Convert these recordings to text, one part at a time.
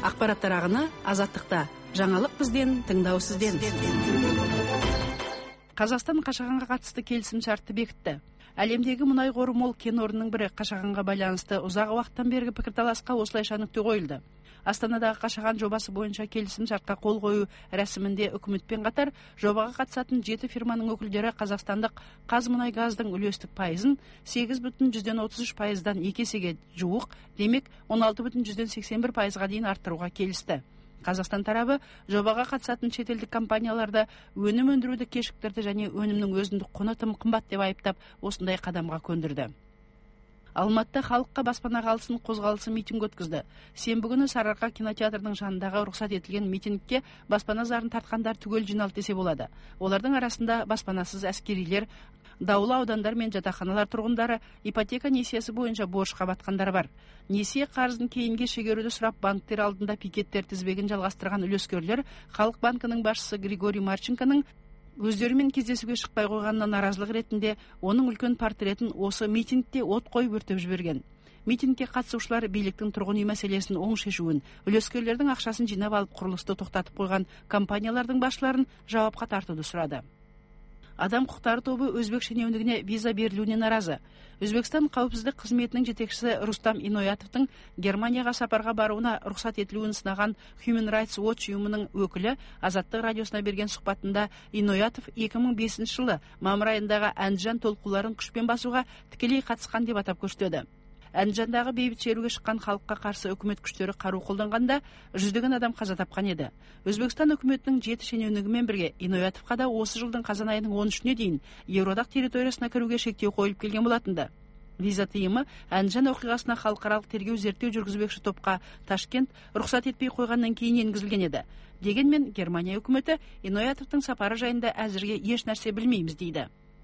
Ақпараттар ағыны Азаттықта. Жаңалық бізден, тыңдау сізден. Қазақстан Қашағанға қатысты келісім шартты бекітті. Әлемдегі мұнай қоры мол кен орнының бірі Қашағанға байланысты ұзақ уақыттан бергі пікірталасқа осылайша нүкте қойылды. Астанадағы Қашаған жобасы бойынша келісім шартқа қол қою рәсімінде үкіметпен қатар жобаға қатысатын 7 фирманың өкілдері қазақстандық Қазмұнайгаздың үлестік пайызын 8,33%-дан 2 есеге жуық, демек 16,81%-ға дейін арттыруға келісті. Қазақстан тарабы жобаға қатысатын шетелдік компанияларды өнім өндіруді кешіктірді және өнімнің өзіндік құны тым қымбат деп айыптап, осындай қадамға көндірді. Алматыда халыққа баспана қалсын қозғалысы митинг өткізді. Сенбі күні Сарыарқа кинотеатрының жанындағы рұқсат етілген митингке баспана зарын тартқандар түгел жиналды десе болады. Олардың арасында баспанасыз әскерилер, даулы аудандар мен жатақханалар тұрғындары, ипотека несиесі бойынша борышқа батқандар бар. Несие қарызын кейінге шегеруді сұрап банктер алдында пикеттер тізбегін жалғастырған үлескерлер Халық банкінің басшысы Григорий Марченконың өздерімен кездесуге шықпай қойғанына наразылық ретінде оның үлкен портретін осы митингте от қойып өртеп жіберген. Митингке қатысушылар биліктің тұрғын үй мәселесін оң шешуін, үлескерлердің ақшасын жинап алып құрылысты тоқтатып қойған компаниялардың басшыларын жауапқа тартуды сұрады. Адам құқықтары тобы өзбек шенеунігіне виза берілуіне наразы. Өзбекстан қауіпсіздік қызметінің жетекшісі Рустам Иноятовтың Германияға сапарға баруына рұқсат етілуін сынаған Human Rights Watch ұйымының өкілі Азаттық радиосына берген сұхбатында Иноятов 2005 жылы мамыр айындағы Әндіжан толқуларын күшпен басуға тікелей қатысқан деп атап көрсетеді. Әндіжандағы бейбіт шеруге шыққан халыққа қарсы үкімет күштері қару қолданғанда жүздеген адам қаза тапқан еді. Өзбекстан үкіметінің 7 шенеунігімен бірге Иноятовқа да осы жылдың қазан айының 13-іне дейін Еуроодақ территориясына кіруге шектеу қойылып келген болатынды. Виза тыйымы Әндіжан оқиғасына халықаралық тергеу зерттеу жүргізбекші топқа Ташкент рұқсат етпей қойғаннан кейін енгізілген еді. Дегенмен Германия үкіметі Иноятовтың сапары жайында әзірге еш нәрсе білмейміз дейді.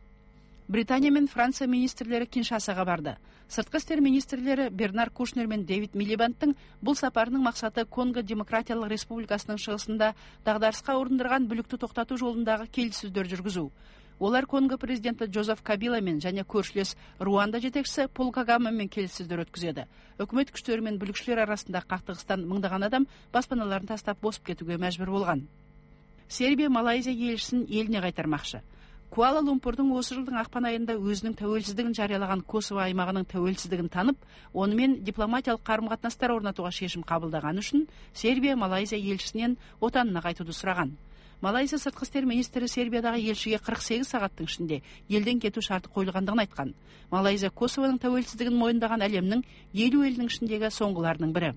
Британия мен Франция министрлері Киншасаға барды. Сыртқы істер министрлері Бернар Кушнер мен Дэвид Милибандтың бұл сапарының мақсаты Конго Демократиялық Республикасының шығысында дағдарысқа ұрындырған бүлікті тоқтату жолындағы келіссөздер жүргізу. Олар Конго президенті Жозеф Кабиламен және көршілес Руанда жетекшісі Пол Кагамемен келіссөздер өткізеді. Үкімет күштері мен бүлікшілер арасында қақтығыстан мыңдаған адам баспаналарын тастап босып кетуге мәжбүр болған. Сербия Малайзия елшісін еліне қайтармақшы. Куала-Лумпурдың осы жылдың ақпан айында өзінің тәуелсіздігін жариялаған Косово аймағының тәуелсіздігін танып, онымен дипломатиялық қарым-қатынастар орнатуға шешім қабылдаған үшін Сербия Малайзия елшісінен отанына қайтуды сұраған. Малайзия сыртқы істер министрі Сербиядағы елшіге 48 сағаттың ішінде елден кету шарты қойылғандығын айтқан. Малайзия Косовоның тәуелсіздігін мойындаған әлемнің 50 елінің ішіндегі соңғыларының бірі.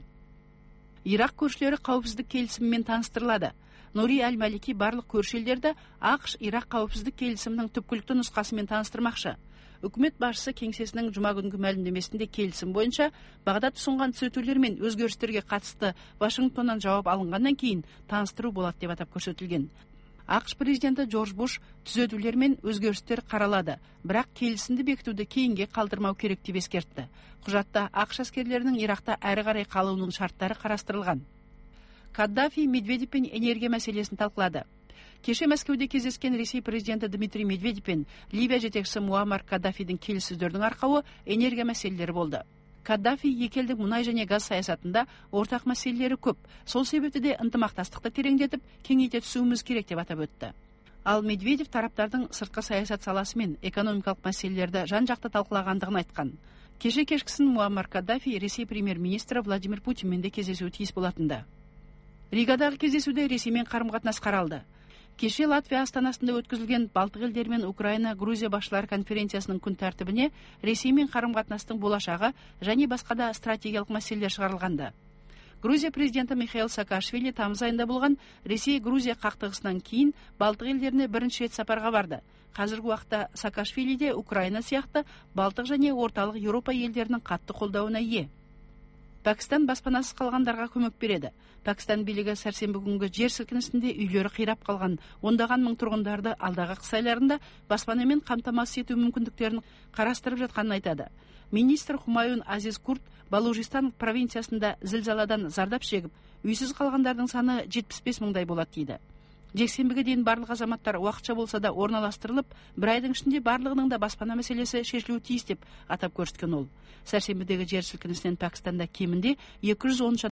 Ирак көршілері қауіпсіздік келісімімен таныстырылады. Нури Әл-Малики барлық көрші елдерді ақш Ирақ қауіпсіздік келісімінің түпкілікті нұсқасымен таныстырмақшы. Үкімет басшысы кеңсесінің жұма күнгі мәлімдемесінде келісім бойынша Бағдат ұсынған түзетулер мен өзгерістерге қатысты Вашингтоннан жауап алынғаннан кейін таныстыру болады деп атап көрсетілген. ақш президенті Джордж Буш түзетулер мен өзгерістер қаралады, бірақ келісімді бекітуді кейінге қалдырмау керек деп ескертті. Құжатта ақш әскерлерінің Иракта әрі қарай қалуының шарттары қарастырылған. Каддафи Медведевпен энергия мәселесін талқылады. Кеше Мәскеуде кездескен Ресей президенті Дмитрий Медведев пен Ливия жетекшісі Муаммар Каддафидің келіссөздердің арқауы энергия мәселелері болды. Каддафи екі елдің мұнай және газ саясатында ортақ мәселелері көп. Сол себепті де ынтымақтастықты тереңдетіп, кеңейте түсуіміз керек деп атап өтті. Ал Медведев тараптардың сыртқы саясат саласы мен экономикалық мәселелерді жан-жақты талқылағандығын айтқан. Кеше кешкісін Муаммар Каддафи Ресей премьер-министрі Владимир Путинмен де кездесуі тиіс болатынды. Ригадағы кездесуде Ресеймен қарым-қатынас қаралды. Кеше Латвия астанасында өткізілген Балтық елдері мен Украина, Грузия басшылары конференциясының күн тәртібіне Ресеймен қарым-қатынастың болашағы және басқа да стратегиялық мәселелер шығарылғанды. Грузия президенті Михаил Саакашвили тамыз айында болған Ресей-Грузия қақтығысынан кейін Балтық елдеріне бірінші рет сапарға барды. Қазіргі уақытта Саакашвили де Украина сияқты Балтық және орталық Еуропа елдерінің қатты қолдауына ие. Пәкістан баспанасыз қалғандарға көмек береді. Пәкістан билігі сәрсенбі күнгі жер сілкінісінде үйлері қирап қалған ондаған мың тұрғындарды алдағы қыс айларында баспанамен қамтамасыз ету мүмкіндіктерін қарастырып жатқанын айтады. Министр Хумаюн Азиз Курт Балужистан провинциясында зілзаладан зардап шегіп, үйсіз қалғандардың саны 75 мыңдай болады дейді. Жексенбіге дейін барлық азаматтар уақытша болса да орналастырылып, бір айдың ішінде барлығының да баспана мәселесі шешілуі тиіс деп атап көрсеткен ол. Сәрсенбідегі жер сілкінісінен Пәкістанда кемінде 213